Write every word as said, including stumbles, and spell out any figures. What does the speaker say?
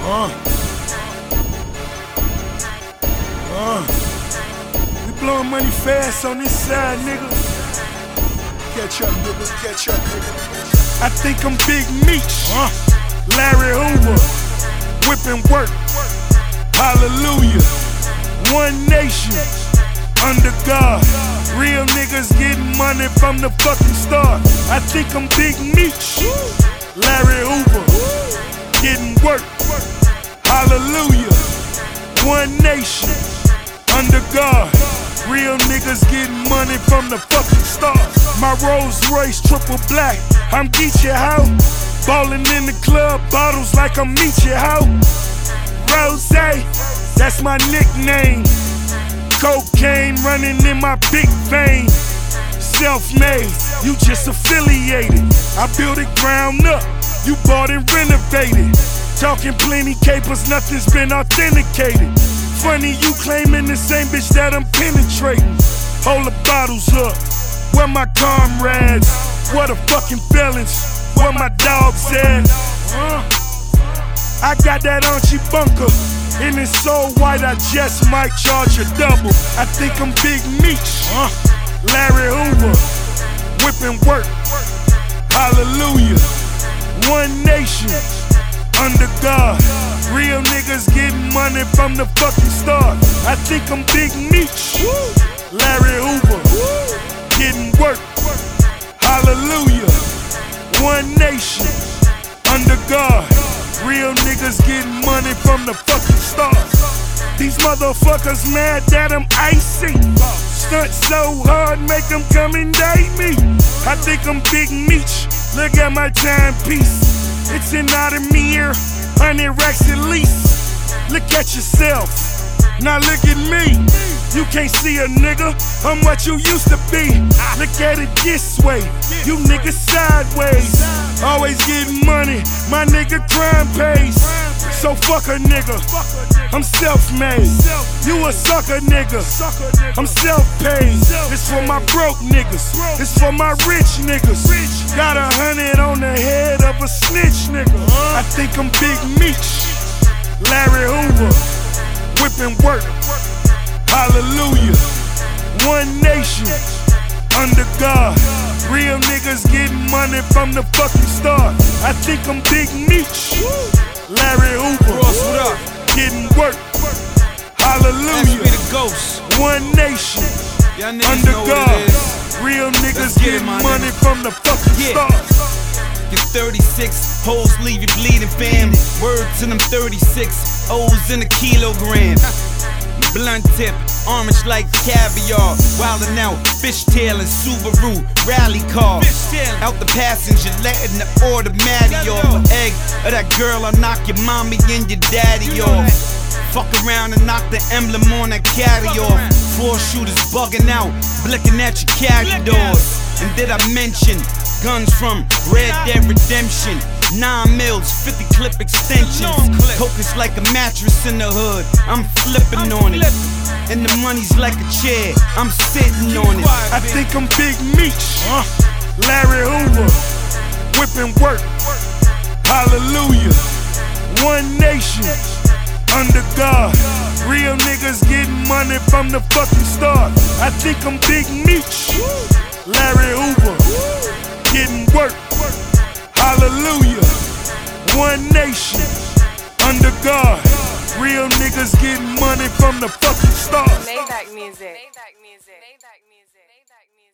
Uh. Uh. We blowing money fast on this side, nigga. Catch up, nigga. Catch up, nigga. I think I'm Big Meech. Uh. Larry Hoover. Whipping work. Hallelujah. One nation. Under God. Real niggas getting money from the fucking start. I think I'm Big Meech. Larry Hoover. Getting work. Hallelujah. One nation. Under God. Real niggas getting money from the fucking start. My Rolls Royce triple black. I'm Geechee how. Ballin' in the club, bottles like I'm Meechee how. Rose, that's my nickname. Cocaine running in my big vein. Self-made, you just affiliated. I built it ground up, you bought and renovated. Talking plenty capers, nothing's been authenticated. Funny you claiming the same bitch that I'm penetrating. Hold the bottles up, where my comrades? What a fucking felons, where my dogs at? Uh, I got that Archie bunker, and it's so white I just might charge a double. I think I'm Big Meech, uh, Larry Hoover, whipping work. Hallelujah, one nation. Under God, real niggas getting money from the fucking start. I think I'm Big Meech, Larry Hoover, getting work. Hallelujah, one nation. Under God, real niggas getting money from the fucking start. These motherfuckers mad that I'm icy. Stunt so hard, make them come and date me. I think I'm Big Meech, look at my timepiece. It's an Audemars, hundred racks at least. Look at yourself, now look at me. You can't see a nigga, I'm what you used to be. Look at it this way, you niggas sideways. Always getting money, my nigga crime pays. So fuck a nigga, I'm self-made. You a sucker nigga, I'm self-paid. It's for my broke niggas, it's for my rich niggas. Got a hundred on the head of a snitch nigga. I think I'm Big Meech, Larry Hoover, whipping work. Hallelujah, one nation. Under God, real niggas getting money from the fucking start. I think I'm Big Meech, Larry Hoover, getting work. Hallelujah, one nation. Under God, real niggas getting money from the fucking start. You're thirty-six, hoes leave you bleeding, fam. Word to them thirty-six, O's in a kilogram. Blunt tip, orange like caviar. Wildin' out, fishtail and Subaru rally car. Out the passenger, letting the automatic off. Egg of that girl, I'll knock your mommy and your daddy off. Fuck around and knock the emblem on that carry off. Four shooters bugging out, blicking at your carry doors. And did I mention guns from Red Dead Redemption? Nine mils, fifty clip extensions. Coke is like a mattress in the hood, I'm flipping on it. And the money's like a chair, I'm sitting on it. I think I'm Big Meech, uh, Larry Hoover, whipping work. Hallelujah, one nation. Under God, real niggas getting money from the fucking start. I think I'm Big Meech, Larry Hoover, getting work. Hallelujah, one nation. Under God, real niggas getting money from the fucking start. Maybach music. Maybach music. Maybach music. Maybach music.